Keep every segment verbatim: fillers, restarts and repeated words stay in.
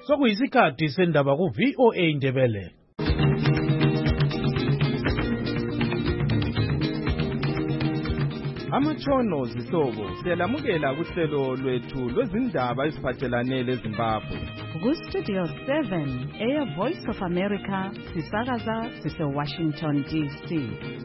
Sokuyisikhathi sendaba ku V O A Ndebele. Amatshono zihlobo siyalamukela kuhlelo lwethu lwezindaba eziphathelane leZimbabwe. Ku Studio seven, Air Voice of America, sisakaza sise Washington D C.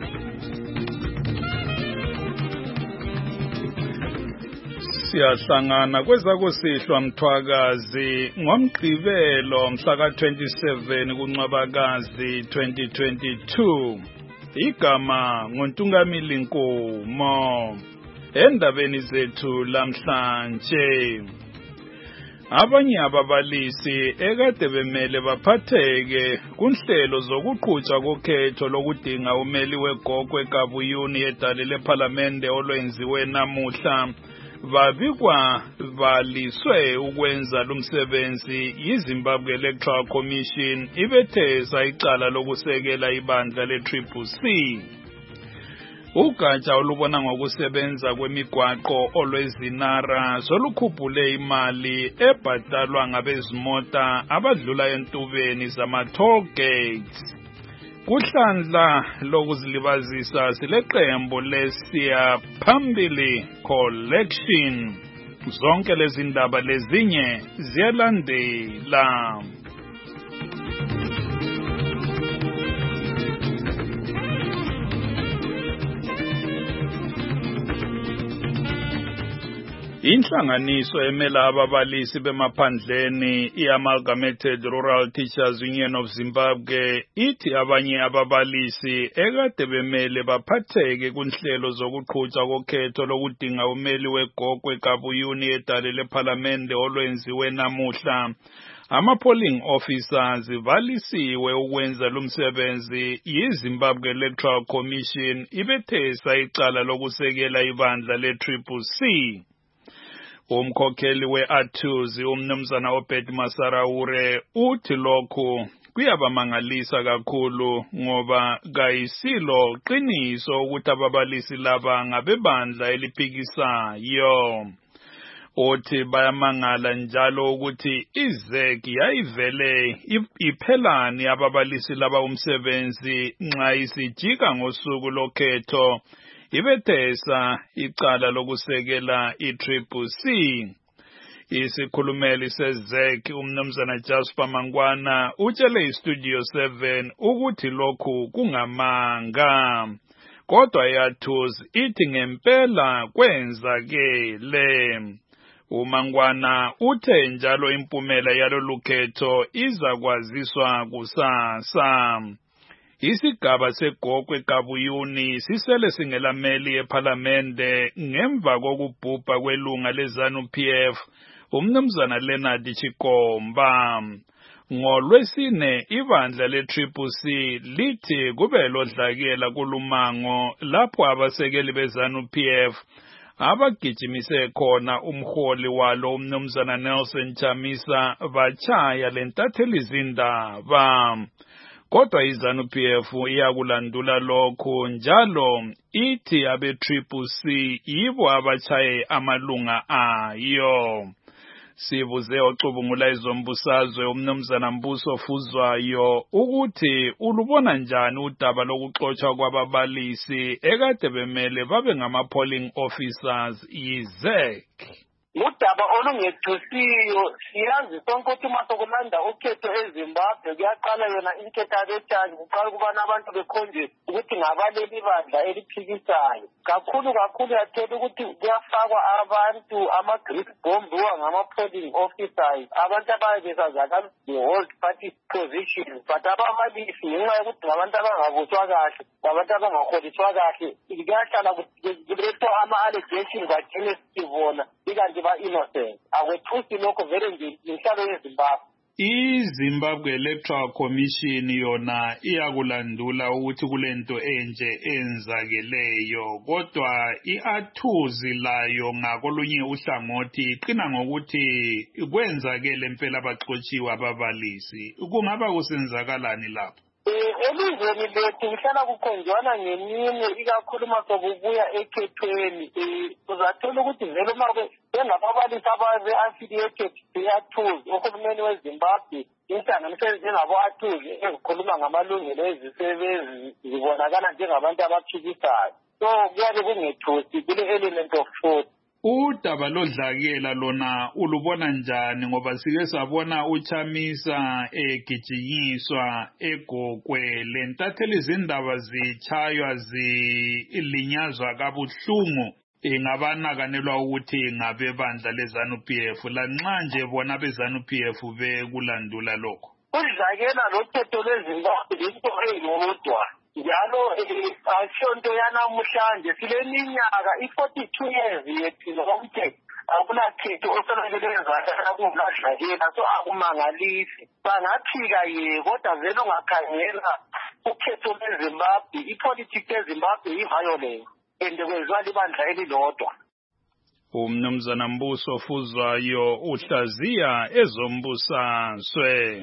Siyahlangana kwezakusihlwa Mthwakazi ngomgqibelo mhla ka twenty-seven kuNcwabakazi twenty twenty-two. Igama nguNtungamili Nkomo. Endabeni zethu lamhlanje, abanye ababalisi ekade bemele baphatheke kunhlelo zokuqhutshwa kokhetho lokudinga umeli wegogwe eGabuyuni edale lePhalamende olwenziwe namuhla babikwa baliswe ukwenza lumsebenzi yiZimbabwe Electoral Commission ibethesa icala lokusekela ibandla le-Triple C. Ugatsha olubona ngokusebenza kwemigwaqo olwezinara solukhuphule imali ebhatalwa ngabezimota abadlula entubeni zama-toll gates. Kuhlandla lokuzilibazisa sileqembu lesiya phambili collection. Zonke lezi ndaba lezinye ziyalandela. Inhlanganiso emela ababalisi bemaphandleni i-Amalgamated Rural Teachers Union of Zimbabwe ithi abanye ababalisi ekade bemele baphatheke kunhlelo zokuqhutshwa kokhetho lokudinga umeli wegogwe eGabuyuni edale lePhalamende olwenziwe namuhla. Ama-polling officers balisiwe ukwenza lumsebenzi yiZimbabwe Electoral Commission ibethesa icala lokusekela ibandla le-Triple C. Umkhokheli we-Athuzi umnumzana Obed Masaraure uthi lokhu kuyabamangalisa kakhulu ngoba kayisilo qiniso ukuthi ababalisi laba ngabebandla eliphikisayo. Uthi bayamangala njalo ukuthi iZ E C yayivele iphelani ababalisi laba umsebenzi nxa isijika ngosuku lokhetho ibethesa icala lokusekela i-Triple C. Isikhulumeli seZ E C umnumzana Jasper Mangwana utshele iStudio seven ukuthi lokhu kungamanga. Kodwa iAthuzi ithi ngempela kwenzakele. uMangwana uthe njalo impumela yalolukhetho izakwaziswa kusasa. Isigaba segogwe eGabuyuni sisele singelameli ePhalamende ngemva kokubhubha kwelunga leZANU P F umnumzana Leonard Chikomba. Ngolwesine ibandla le-Triple C lithi kube lodlakela kulumango lapho abasekeli beZANU P F abagijimise khona umholi walo umnumzana Nelson Chamisa bachaya lentatheli zindaba. Kodwa iZANU P F iyakulandula lokho njalo ithi abe-Triple C yibo abachaye amalunga ayo. Sibuze ocubungula izombusazwe umnumzana Mbuso Fuzwayo ukuthi ulubona njani udaba lokuxotshwa kwababalisi ekade bemele babe ngama-polling officers yiZ E C. Udaba olungethusiyo siyazi sonke ukuthi masokulanda ukhetho eZimbabwe kuyaqala yona inketho abetshani kuqala ukubana abantu bekhonje ukuthi ngabaleli bandla eliphikisayo. Kakhulu kakhulu yathola ukuthi kuyafakwa abantu ama-grease bombiwa ngama-polling officers abantu ababe besazakala the-hold party positions, but ababalisi ngenxa yokuthi ngabantu abangabuswa kahle ngabantu abangaholiswa kahle kuyahlala kulethwa ama-allegations agcine sibona ikanti ba-innocent. Akwethusi lokho vele nje inhlalo yeZimbabwe. iZimbabwe Electoral Commission yona iyakulandula ukuthi kulento enje enzakeleyo, kodwa iAthuzi layo ngakolunye uhlangothi iqina ngokuthi kwenzakele impela baxotshiwe ababalisi. Kungaba kusenzakalani lapho? Elizweni lethu kuhlala kukhonjwana ngeminye ikakhulu masokubuya ekhethweni. Uzathola ukuthi vele uma njengababalisi ababe-affiliated to-athuzi uhulumeni weZimbabwe inhlanganiso njengabo-athuzi ezikhuluma ngamalungelo ezisebenzi zibonakala njengabantu abaphikisayo. So kuyabe kungethusi kule element of truth. Udaba lodlakela lona ulubona njani ngoba sike sabona uChamisa egijinyiswa egokwe lentatheli izindaba zichaywa zilinyazwa kabuhlungu ingabanakanelwa ukuthi ngabe bandla leZANU-P F lanxa nje bona beZANU-P F bekulandula lokho. Udlakela lokhetho lweZimbabwe into eyodwa njalo asonto yanamuhlanje sileminyaka i-forty-two years yephila konke akunakhetho osebenzelezana kungadlakela so akumangalisi bangaphika ye kodwa vele ungakhangela ukhetho lweZimbabwe ipolitiki yeZimbabwe i-violence and kwenziwa libandla elilodwa. Umnumzana Mbuso Fuzwayo uhlaziya ezombusazwe.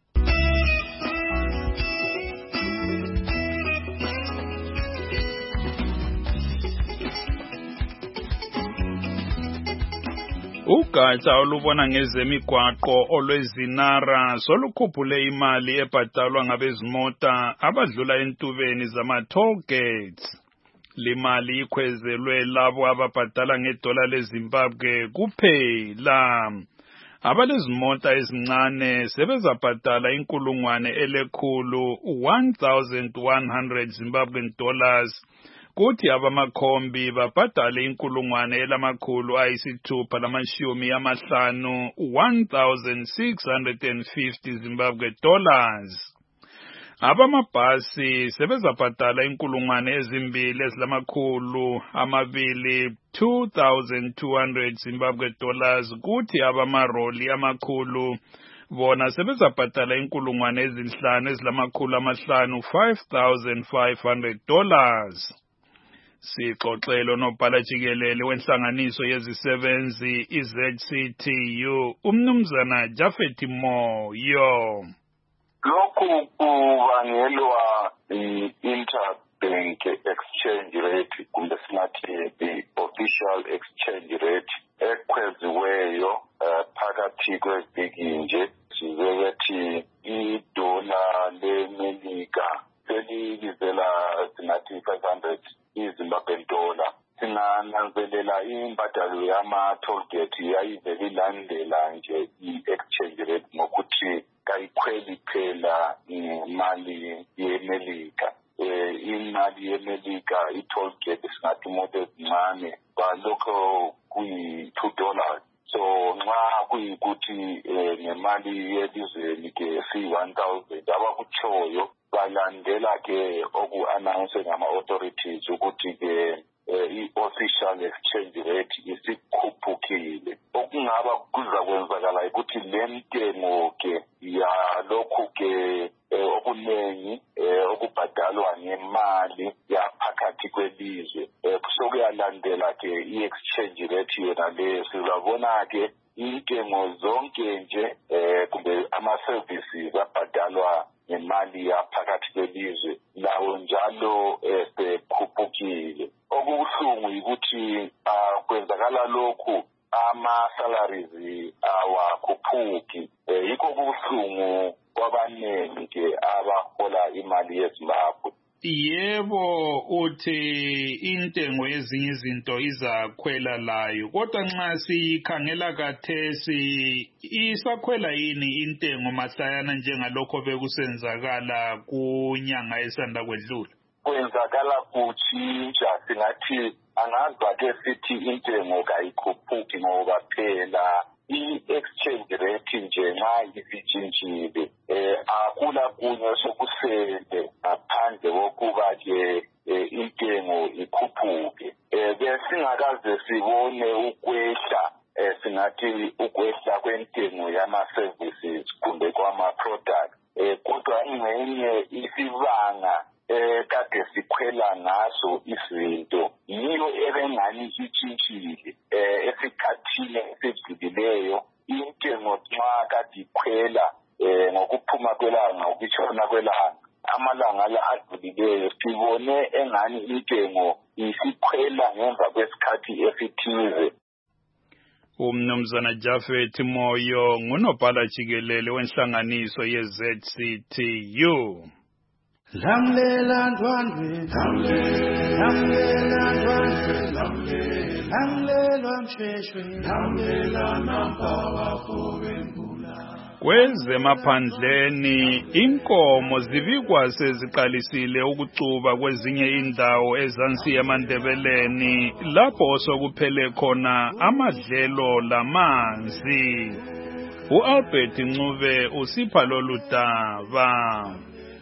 Ugatsha olubona ngezemigwaqo olwezinara solukhuphule imali ebhadalwa ngabezimota abadlula entubeni zama-toll gates. Limali ikhwezelwe labo ababhadala ngedola leZimbabwe kuphela. Abalezimota ezincane sebezabhadala inkulungwane elekhulu one thousand one hundred Zimbabwean dollars. Kuthi abamakhombi babhadale inkulungwane elamakhulu ayisithupha lamashumi amahlanu one thousand six hundred fifty Zimbabwe dollars. Abamabhasi sebezabhadala inkulungwane ezimbili ezilamakhulu amabili two thousand two hundred Zimbabwe dollars. Kuthi abamaroli amakhulu bona sebezabhadala inkulungwane ezinhlanu ezilamakhulu amahlanu five thousand five hundred dollars. Sixoxelo nobhala jikelele wenhlanganiso yezisebenzi i-Z C T U umnumzana Jafet Moyo. Lokhu kubangelwa i-interbank exchange rate kumbe singathi the official exchange rate ekhweziweyo phakathi kweziginje sizokuthi idola leMelika selibizela singathi five hundred iZimbabwean dollar. Singananzelela imbadalo yama-toll gate yayivele ilandela nje i-exchange rate ngokuthi kayikhweli phela imali yeMelika. Imali yeMelika i-toll gate singathi imoto ezincane balokho kuyi-two dollars. So nxa kuyikuthi ngemali yelizweni ke si-one thousand abakutshoyo balandela ke oku-announce ngama-authorities ukuthi ke i-official exchange rate isikhuphukile. Okungaba kuzakwenzakala ukuthi le ntengo ke yalokhu ke okuningi okubhadalwa ngemali yaphakathi kwelizwe sokuyalandela ke i-exchange rate yona le sizabona ke intengo zonke nje kumbe ama-services abhadalwa ngemali yaphakathi kwelizwe lawo njalo esekhuphukile. Okubuhlungu yikuthi kwenzakala lokhu ama-salaries awakhuphuki. Yikho kubuhlungu kwabaningi ke abahola imali yeZimbabwe. Yebo uthi intengo yezinye izinto izakhwela layo kodwa nxa sikhangela kathesi isakhwela yini intengo mahlayana njengalokho bekusenzakala kunyanga esanda kwedlula? Kwenzakala kutshintsha singathi angazi ke sithi intengo kayikhuphuki ngoba phela i-exchange rate nje nxa isitshintshile akula kunye sokusele ngaphandle kokuba ke intengo ikhuphuke. Besingakaze sibone ukwehla singathi ukwehla kwentengo yama-services kumbe kwama-products kodwa ingxenye isibanga kade sikhwela ngaso izinto yiyo ebengani itshintshile esikhathini esedlulileyo. Intengo nxa kade ikhwela ngokuphuma kwelanga ukutshona kwelanga amalanga la adlulileyo sibone engani intengo isikhwela ngemva kwesikhathi esithize. Mnumzana Jafet Moyo ngunobhala jikelele wenhlanganiso ye-Z C T U. Lamlela ndwandwe, lamlela ndwandwe, lamlela msheshwe, lamlela nampawa kubengula. Kwezemaphandleni inkomo zibikwa seziqalisile ukucuba kwezinye indawo ezansi yamaNdebeleni lapho sokuphele khona amadlelo lamanzi. U-Albert Ncube usipha lolu daba.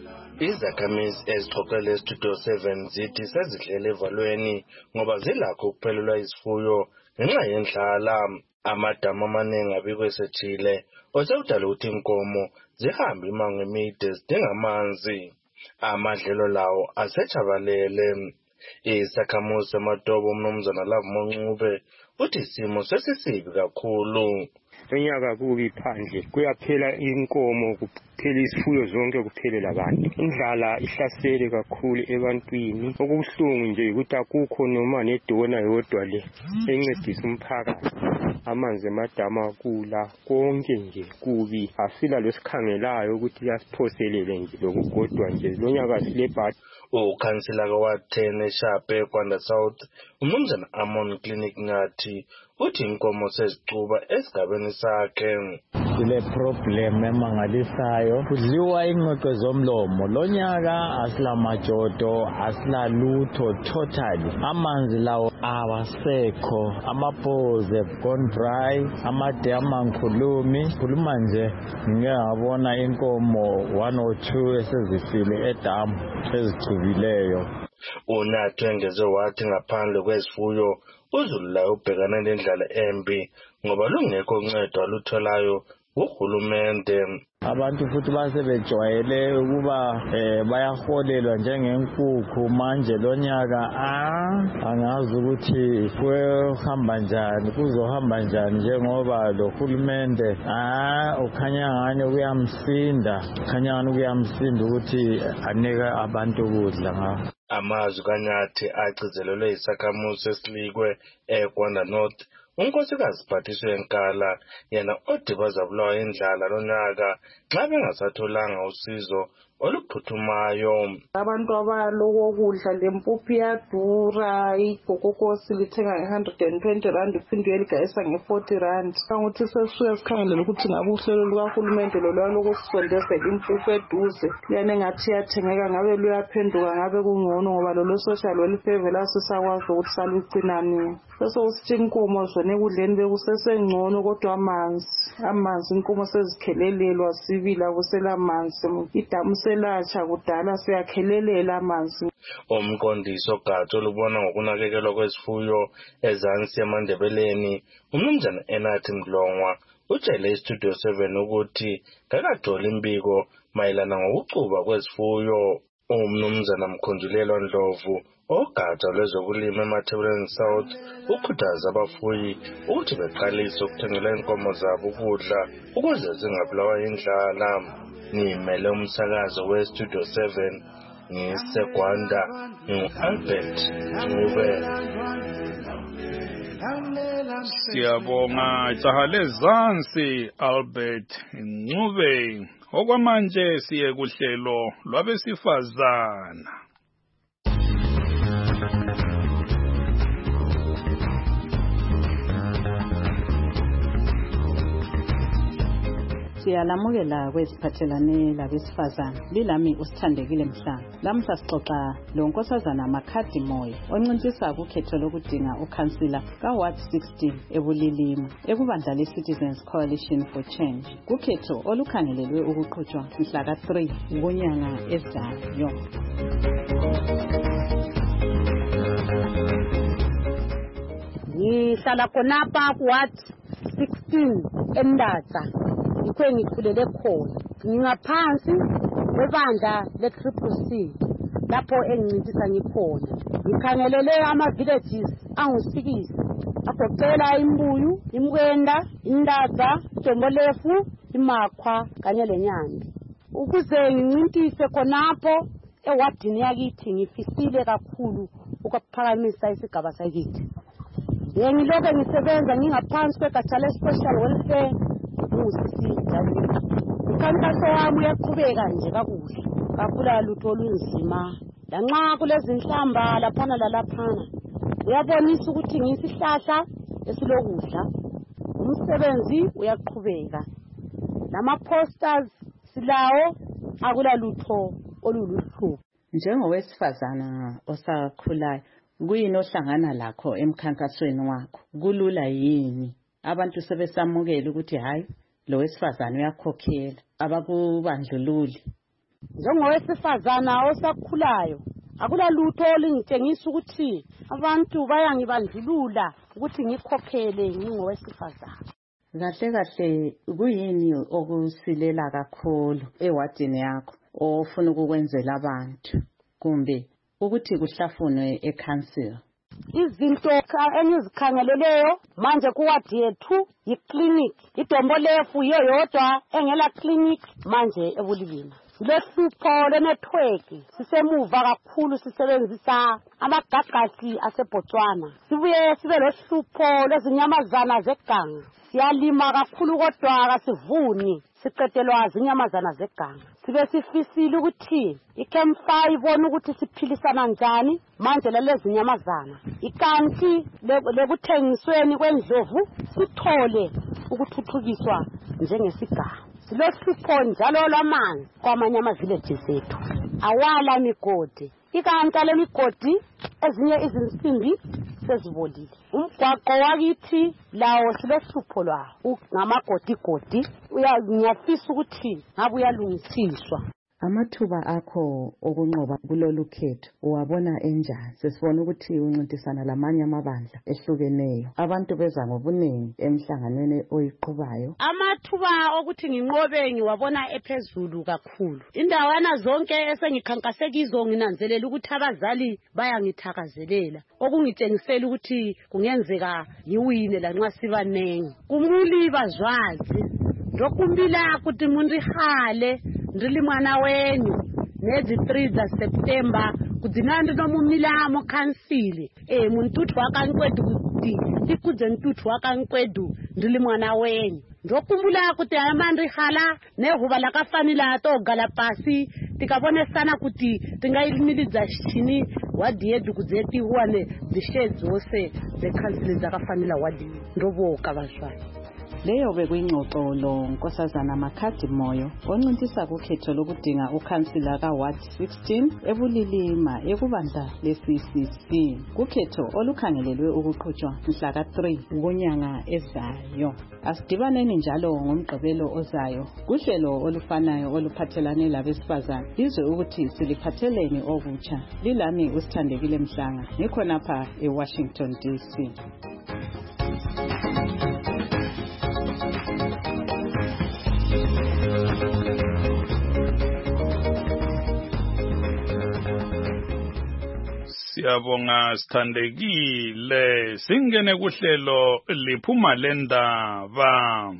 Izakhamizi ezixoxele eStudio seven zithi sezihlele evalweni ngoba zilakho ukuphelelwa izifuyo ngenxa yendlala. Amadamu amaningi abikwe sethile osewudala ukuthi inkomo zihambe imango emide zidinga amanzi. Amadlelo lawo asechabalele. Isakhamuzi samaTobo uMnumzana Love Ncube uthi isimo sesisibi kakhulu. Enyaka kubi phandle kuyaphela inkomo kuphela isifuyo zonke kuphelela abantu. Indlala ihlasele kakhulu ebantwini. Okubuhlungu nje ukuthi akukho noma nedona yodwa le encedisa umphakathi. Amanzi emadama kula konke nje kubi. Asila lesikhangelayo ukuthi yasiphoselele nje lokugodwa nje lonyaka silebhathi. Ukhansila kaWard ten eShape Kwanda South uMnumzana Amon Clinic ngathi uthi inkomo sezicuba esigabeni sakhe. Sile problem emangalisayo kudliwa ingqoqo zomlomo lonyaka asila majodo asila lutho totally. Amanzi lawo awasekho, amabhoze gone dry, amadam angikhulumi. Khuluma nje ngeke ngabona inkomo one or two esezifile edamu ezicubileyo. Unathi engeze wathi ngaphandle kwezifuyo uZulu la ubhekana nendlala embi ngoba lungekho uncedo alutholayo uhulumende. Abantu futhi basebejwayele ukuba eh bayaholelwa njengenkukhu manje lonyaka ah angazi ukuthi kuhamba njani kuzohamba njani njengoba lo hulumende ah ukhanya ngani uyamsinda ukhanya ngani uyamsinda ukuthi aneka abantu ukudla ngawo. Amazwi kaNyathi agcizelelwe isakhamuzi esilikwe eKwanda North. Unkosikazi Phathiswe Nkala yena odibaza bulawa indlala lonyaka xa bengasatholanga usizo oluphuthumayo. Abantu abaloko kudla lempuphu iyadura, igogokhosi lithenga nge one hundred twenty rand iphinde uyeligayisa nge forty rand. Kanguthi sesisuke sikhangelele ukuthi ngabe uhlelo lukahulumende lolwaloko sisondezela impuphu eduze liyane engathi iyathengeka ngabe luyaphenduka ngabe kungcono ngoba lolo social welfare vela sisakwazi ukuthi salugcinani. Sesosithi inkomo zona ekudleni bekusesengcono kodwa amanzi amanzi inkomo sezikhelelelwa sibila kusela amanzi idamu selatsha kudala siyakhelelela amanzi. Umqondisi ogatsha olubona ngokunakekelwa kwezifuyo ezansi yamaNdebeleni uMnumzana Enathi Mdlongwa utshele iStudio seven ukuthi kakathola imbiko mayelana ngokucuba kwezifuyo. UMnumzana Mkhonjulelwa Ndlovu ogatsha lwezokulima eMathebeleni South ukhuthaza abafuyi ukuthi beqalise ukuthengela inkomo zabo ukudla ukuze zingabulawa indlala. Nimele umsakazo weStudio seven ngiseGwanda ngu-Albert Ncube. Siyabonga Jahale Zansi Albert Ncube. Okwamanje siye kuhlelo lwabesifazana. Siyalamukela kweziphathelane labesifazana. Lilami usithandekile Mhlanga. Lamhla sixoxa lo Nkosazana Makhadimoya oncintisa kukhetho lokudinga ukhansila kaWard sixteen eBulilima ekubandla leCitizens Coalition for Change. Kukhetho olukhangelelwe ukuqhutshwa mhla ka three ngonyanga ezayo. Ngihlala khonapha kuWard sixteen eMdatsa. Ikwe ngikhulele khona ngingaphansi kwebandla le-Triple C lapho engincintisa ngikhona. Ngikhangelele ama-villages angusikisi agoqela Imbuyu, Imkwenda, Indatsa, Dombolefu, Imakhwa kanye leNyambi. Ukuze ngincintise khonapho ewadini yakithi ngifisile kakhulu ukuphakamisa isigaba sakithi. Yengilobe ngisebenza ngingaphansi kwegatsha le-social welfare ngusisi David. Umkhankaso wami uyaqhubeka nje kakuhle, kakula lutho olunzima. Lanxa kulezinhlamba laphana lalaphana, uyabonisa ukuthi ngisihlahla esilokudla. Umsebenzi uyaqhubeka. Lama-posters silawo, akula lutho oluluhlupho. Njengowesifazana osakhulayo, kuyini ohlangana lakho emkhankasweni wakho? Kulula yini? Abantu sebesamukela ukuthi hayi lo wesifazana uyakhokhela, abakubandlululi. Njengowesifazana osakhulayo, akula lutho olungitshengisa ukuthi abantu bayangibandlulula ukuthi ngikhokhele ngingowesifazana. Kahle kahle, kuyini okusilela kakhulu ewadini yakho ofuna ukukwenzela abantu, kumbe ukuthi kuhlafunwe eCouncil? Izinto engizikhangeleleyo manje kuwadi yethu yiclinic. Idombolefu yiyo yodwa engela clinic manje eBulilima. Silohlupho lwenetwork, sisemuva kakhulu sisebenzisa amagagasi aseBotswana. Sibuye sibe lohlupho lwezinyamazana zeganga. Siyalima kakhulu kodwa kasivuni, siqedelwa zinyamazana zeganga. Sibe sifisile ukuthi iCamp ibone ukuthi siphilisana njani manje lalezi nyamazana. Ikanti lekuthengisweni kwendlovu sithole ukuthuthukiswa njengesigaba. Silohlupho njalo lwamanzi kwamanye ama-villages ethu. Awala migodi. Ikanti le migodi ezinye izinsimbi sezibolile. Umgwaqo wakithi lawo silohlupho lwawo ngamagodigodi. Ngiyafisa ukuthi ngabe uyalungisiswa. Amathuba akho okunqoba kulolu khetho uwabona enjani? Sesibona ukuthi uncintisana lamanye amabandla ehlukeneyo. Abantu beza ngobuningi emhlanganweni oyiqhubayo. Amathuba okuthi nginqobe ngiwabona ephezulu kakhulu. Indawana zonke esengikhankase kizo nginanzelela ukuthi abazali bayangithakazelela. Okungitshengisela ukuthi kungenzeka ngiwine lanxa sibanengi. Kumuli bazwazi. Ndokumbila kuti mundihale ndili mwana wenyu nezi three za September kudzinandi nomumila mo council eh muntu wakankwedu kuti tikudze ntuthu wakankwedu ndili mwana wenyu. Ndokumbula kuti amandrihala nehuba lakafanila togala pasi tikabonesana kuti tingayimiliza shini wadi yedu kudzeti huwane zishe zose ze council zakafanila wadi ndoboka bazwana. Leyo bekuyingxoxo lo Nkosazana Makhadi Moyo oncintisa kukhetho lokudinga ukhansila kaWard sixteen eBulilima ekubandla le-C C C kukhetho olukhangelelwe ukuqhutshwa mhla ka three ngonyanga ezayo. Asidibaneni njalo ngomgqibelo ozayo kuhlelo olufanayo oluphathelane labesifazana izwe ukuthi siliphatheleni okutsha. Lilami uSithandekile Mhlanga ngikhonapha eWashington D C. Siyabonga Sithandekile. Singene kuhlelo liphuma lendaba.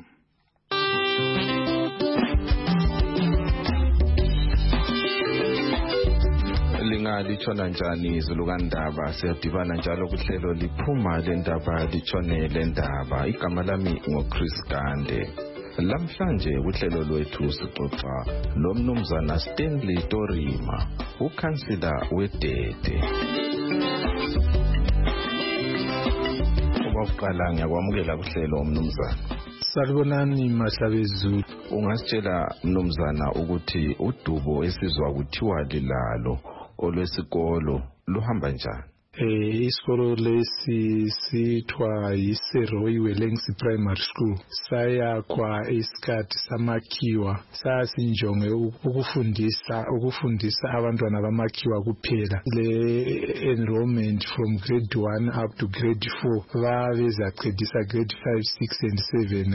Litshona njani izulu kandaba? Siyadibana njalo kuhlelo liphuma lendaba litshone lendaba. Igama lami ngoChris Gande. Lamhlanje kuhlelo lwethu sixoxa lomnumzana Stanley Torima, ukhansila weDede. Okokuqala ngiyakwamukela kuhlelo umnumzana. Salibonani Mahlabezulu. Ungasitshela mnumzana ukuthi udubo esizwa kuthiwa lilalo olwesikolo luhamba njani? Eh isikolo lesi sithiwa yiSeroyi Welengsi Primary School. Sayakwa isikhathi samakhiwa. Sasinjonge ukufundisa ukufundisa abantwana bamakhiwa kuphela. Le enrollment from grade one up to grade four babezacedisa grade five, six and seven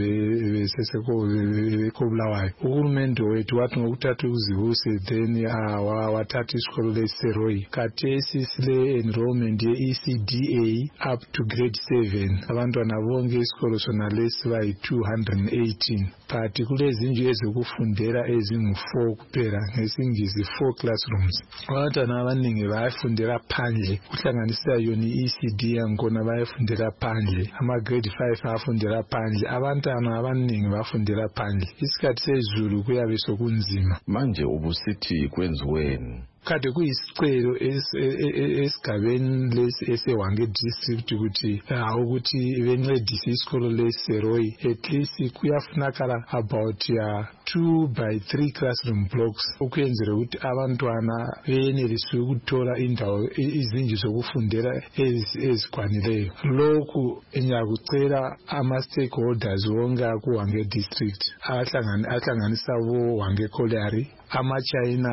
beseseko uhulumende wethu wathi ngokuthatha uzihuse then wathatha isikolo leSeroyi. Khathesi sile enrollment ye-E C D A up to grade seven. Abantwana bonke isikolo sona lesi bayi two hundred eighteen. But kulezindlu ezokufundela ezingu-four kuphela, ngesingisi four classrooms. Abantwana abaningi bayafundela phandle, kuhlanganisa yona i-E C D yakhona bayafundela phandle. Ama-grade five bayafundela phandle. Abantwana abaningi bayafundela phandle. Isikhathi sezulu kuyabe sokunzima. Manje ubusithi kwenziweni? Kade kuyisicelo esigabeni lesi eseWange district ukuthi ukuthi bencedise isikolo leSeroyi. At least kuyafunakala about ya two by three classroom blocks ukwenzela ukuthi abantwana benelise ukuthola indawo izindlu zokufundela ezikwanileyo. Lokhu ngiyakucela ama-stakeholders wonke kuWange district ahlanganisa boWange Colliery, ama-China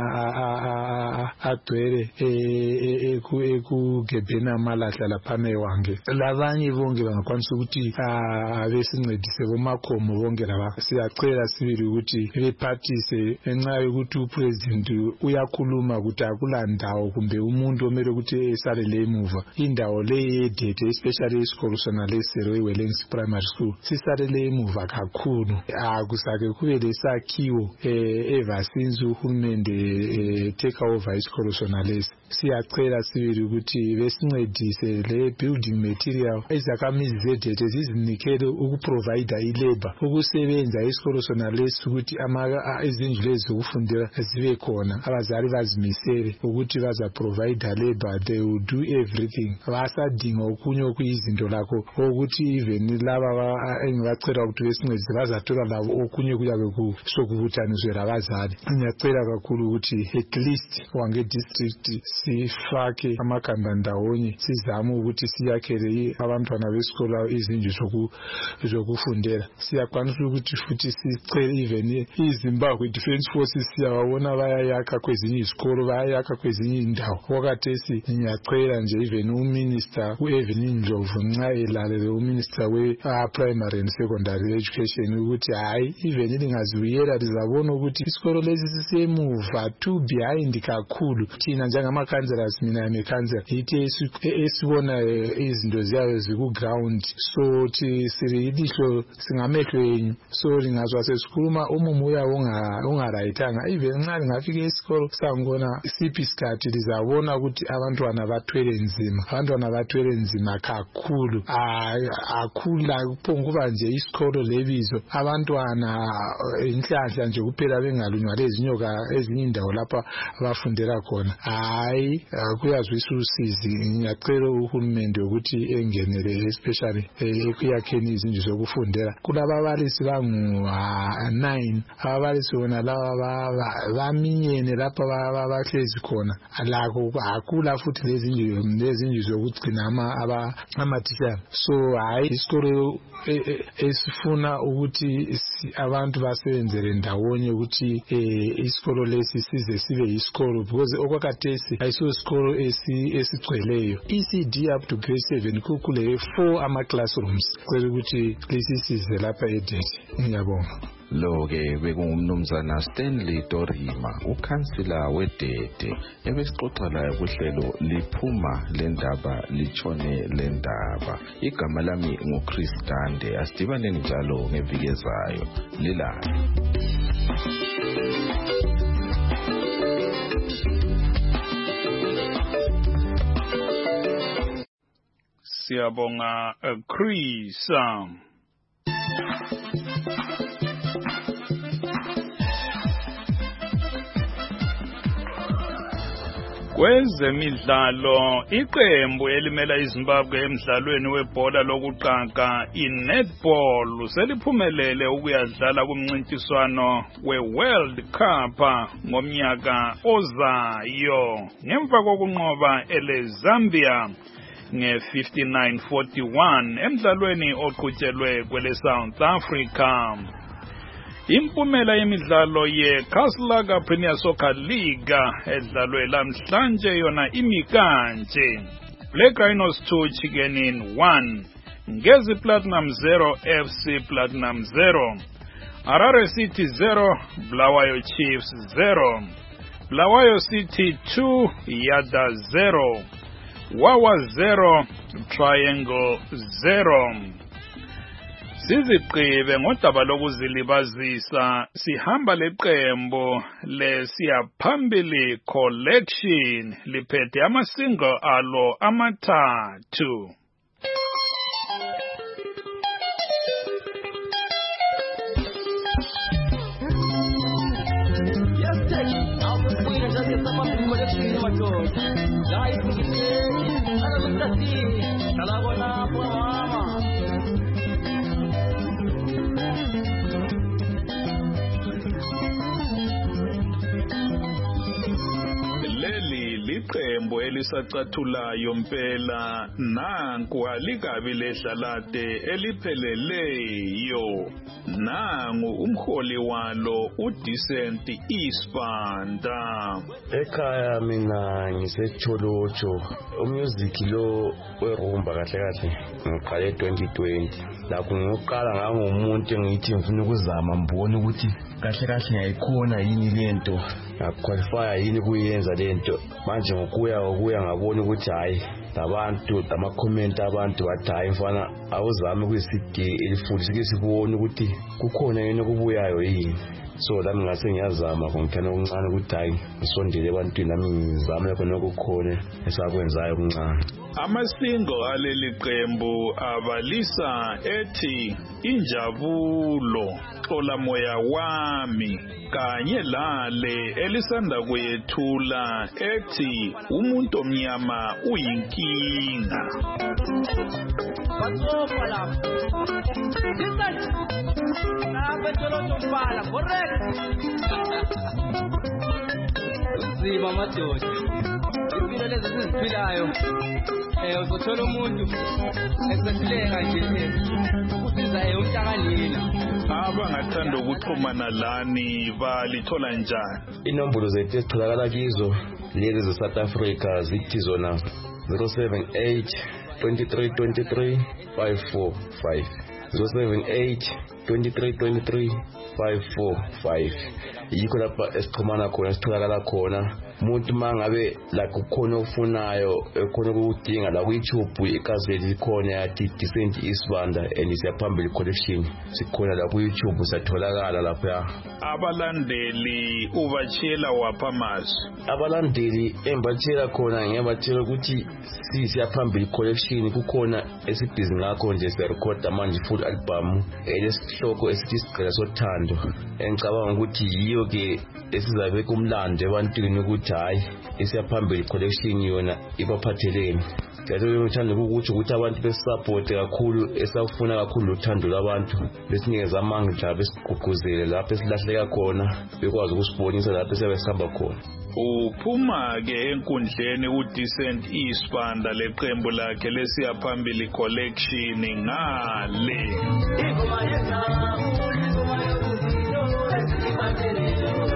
agcwele ekugebheni amalahla laphana eWange. Labanye bonke bangakwanisa ukuthi besincedise bomakhomo bonke laba. Siyacela sibili ukuthi bephathise ngenxa yokuthi upresident uyakhuluma ukuthi akulandawo kumbe umuntu omele ukuthi esalele emuva. Indawo le yedede, especially isikolo sona leSeroyi Wellings Primary School, sisalele emuva kakhulu. Akusake kube lesakhiwo evasinzi uhulumende take over isikolo sona lesi. Siyacela sibili ukuthi besincedise le building material, izakhamizi zedede zizinikele ukuprovide ilabor ukusebenza isikolo sona lesi ukuthi izindlu lezi zokufundela zibe khona. Abazali bazimisele ukuthi baza provide labor, they will do everything. Basadinga okunye okuyizinto lakho ukuthi even laba engibacela ukuthi besincedise bazathola labo okunye kuyabe kusokubuthaniswe labazali. Ngiyacela kakhulu ukuthi at least Wange district sifake amakhanda ndawonye, sizame ukuthi siyakhele abantwana besikolo izindlu zokufundela. Siyakwanisa ukuthi futhi sicele even iZimbabwe Defence Forces siyabona bayayakha kwezinye izikolo, bayayakha kwezinye indawo. Wakhathesi ngiyacela nje even uminister u-Evelyn Ndlovu nxa elalele uminister we-primary and secondary education ukuthi hayi even lingazibuyela lizabona ukuthi isikolo lesi sisemuva too behind kakhulu. Thina njengama-councillors, mina ne-council yithi esibona izinto ziyayo ziku-ground, so thi silihlo singamehlo enyu, so lingazwa sesikhuluma umumo uyawo ungarayithanga. Even nxa lingafika esikolo sangibona siphi isikhathi lizabona ukuthi abantwana bathwele nzima, abantwana bathwele nzima kakhulu. Akhula kuphonguba nje isikolo lebizo, abantwana inhlanhla nje kuphela bengalunywa lezinyoka ezinye indawo lapha abafundela khona. Hayi kuyazwisa usizi. Ngiyacela uhulumende ukuthi engenele especially ekuyakheni izindlu zokufundela. Kulababalisi bangu nine, ababalisi bona laba baminyene lapha bahlezi khona. Alako akula futhi lezindlu zokugcina ama-teacher. So hayi isikolo esifuna ukuthi abantu basebenzele ndawonye ukuthi isikolo lesi size sibe yisikolo, because okwakhathesi ayiso isikolo esigcweleyo. E C D up to grade seven kukule four ama-classrooms. Kwele ukuthi lisisize lapha edede. Ngiyabonga. Lo-ke bekungumnumzana Stanley Dorima, ukhansila wedede, ebesixoxa laye kuhlelo liphuma lendaba litshone lendaba. Igama lami nguChris Dande. Asidibaneni njalo ngeviki ezayo. Lilale. Siyabonga Chris. Kwezemidlalo, iqembu elimela iZimbabwe emidlalweni webhola lokuqaga i-netball seliphumelele ukuyadlala kumncintiswano we-World Cup ngomnyaka ozayo ngemva kokunqoba eleZambia nge-fifty-nine forty-one emdlalweni oqhutyelwe kwele South Africa. Impumela yemidlalo ye-Castle Premier Soccer League edlalwe lamhlanje yona imikanje. Black Rhinos two Chicken one, Ngezi Platinum zero F C Platinum zero, Harare City zero Bulawayo Chiefs zero, Bulawayo City two Yada zero, wawa zero triangle zero. Siziqibe ngodaba lokuzilibazisa sihamba leqembu leSiyaphambili Collection liphethe ama-single alo amathathu. Leli liqembu elisacathulayo mpela nanku alikabi lehlalade elipheleleyo. Nangu umholi walo uDecent Isibanda. Ekhaya mina ngisecholocho. Umusic lo werumba kahle kahle ngiqale twenty twenty. Lapho ngiyoqala ngangomuntu engithi ngifuna ukuzama mbone ukuthi kahle kahle ngiyayikhona yini lento. Ngaqualify yini kuyenza lento. Manje ngokuya ngokuya ngabona ukuthi hayi abantu ama comment abantu bathi hayi mfana awuzame kwisidi elifundisa ke sibone ukuthi kukhona yini kubuyayo yini. So lami ngase ngiyazama ngomthana okuncane ukuthi hayi ngisondele ebantwini nami ngizame khona ukukhona esakwenzayo okuncane. Amasingo aleli qembu abalisa ethi injabulo, xola moya wami, kanye lale elisanda kuyethula ethi umuntu omnyama uyinkinga. Bathopa lapho. Listen. Lapho etholotho mbala, correct. Uzima madoda. Impilo lezi siziphilayo. Eh uzothola umuntu esehleka nje usiza eh umntakalila. Abangathanda ukuxhumana lani balithola njani? Inombolo zethu ezitholakala kizo lezi ze South Africa zithi zona zero seven eight twenty-three twenty-three five four five zero seven eight twenty-three twenty-three five four five. Yikho lapha esixhumana khona sitholakala khona. Umuntu mangabe la kukhona ofunayo ekhona ukudinga la ku YouTube ikazeli ikhona yathi Decent Isibanda and Siyaphambili Collection sikhona la ku YouTube satholakala lapha. Abalandeli ubachela wapha mazi. Abalandeli embatshela khona ngiyabatshela ukuthi Siyaphambili Collection kukhona esibhizi ngakho nje siya record manje full album elesihloko esithi Sigcela Sothando. Engicabanga ukuthi yiyo ke esizabe kumlando ebantwini ukuthi hayi Siyaphambili Collection yona ibaphatheleni. Ngiyacela ngithanda ukuthi ukuthi abantu besupport kakhulu esafuna kakhulu uthando labantu besinikeza amandla besigqugquzele lapho esilahleka khona bekwazi ukusibonisa lapho esebesihamba khona. Uphuma ke enkundleni uDecent Isibanda leqembu lakhe leSiyaphambili Collection ngale. Ingoma yethu, ingoma yokuzilo esibandele.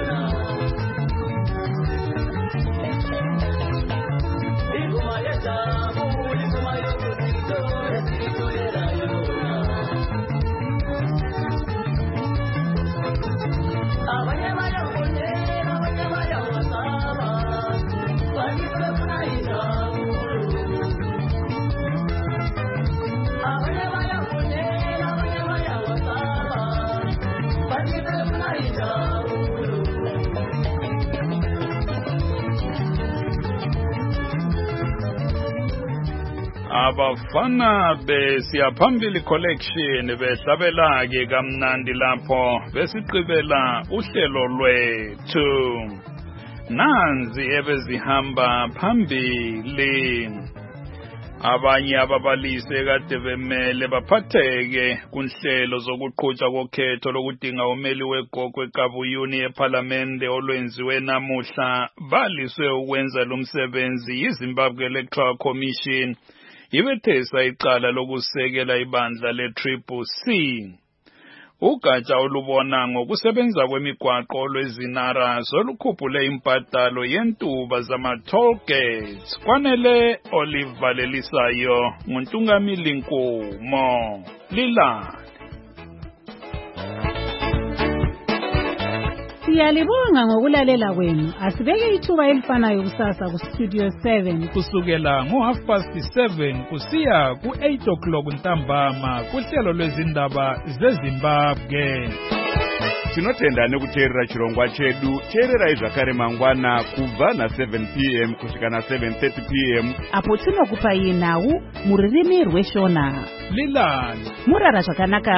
Abafana beSiyaphambili Collection behlabela ke kamnandi lapho besiqibela uhlelo lwethu. Nanzi ebezihamba phambili. Abanye ababalisi kade bemele baphatheke kunhlelo zokuqhutshwa kokhetho lokudinga umeli wegogo eKabuyuni eParliament olwenziwe namuhla baliswe ukwenza lo msebenzi yiZimbabwe Electoral Commission. Ibethesa icala lokusekela ibandla le-Triple C. Ugatsha olubona ngokusebenza kwemigwaqo lwezinara solukhuphule imbadalo yentuba zama-toll gates kwanele olivalelisayo nguNtungamili Nkumo. Lilani. Siyalibonga ngokulalela kwenu. Asibeke ithuba elifanayo kusasa ku Studio seven kusukela ngo half past seven kusiya ku eight o'clock ntambama kuhlelo lwezindaba zeZimbabwe. Tinotenda nekuteerera chirongwa chedu. Teerera zvakare mangwana kubva na seven p m kusvika na seven thirty p m apo tinokupai nhau muririmi rweshona. Lilani murara zvakanaka.